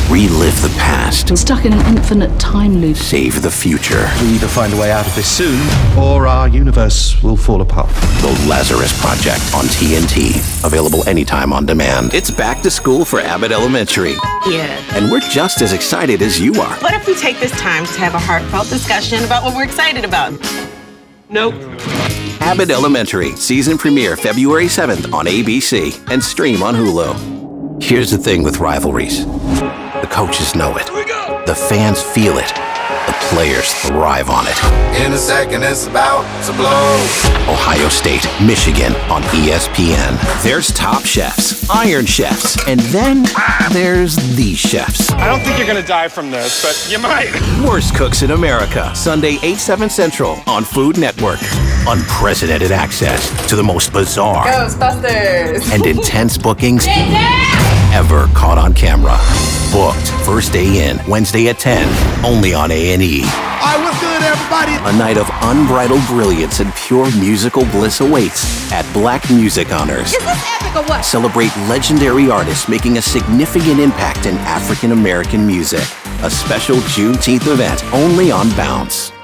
Relive the past. I'm stuck in an infinite time loop. Save the future. We either find a way out of this soon, or our universe will fall apart. The Lazarus Project on TNT. Available anytime on demand. It's back to school for Abbott Elementary. Yeah. And we're just as excited as you are. What if we take this time to have a heartfelt discussion about what we're excited about? Nope. Abbott Elementary. Season premiere February 7th on ABC and stream on Hulu. Here's the thing with rivalries. The coaches know it. The fans feel it. The players thrive on it. In a second, it's about to blow. Ohio State, Michigan on ESPN. There's Top Chefs, Iron Chefs, and then there's these chefs. I don't think you're gonna die from this, but you might. Worst Cooks in America, Sunday 8/7 Central on Food Network. Unprecedented access to the most bizarre Ghostbusters and intense bookings ever caught on camera. Booked first day in, Wednesday at 10, only on A&E. What's good, everybody? A night of unbridled brilliance and pure musical bliss awaits at Black Music Honors. Is this epic or what? Celebrate legendary artists making a significant impact in African American music. A special Juneteenth event only on Bounce.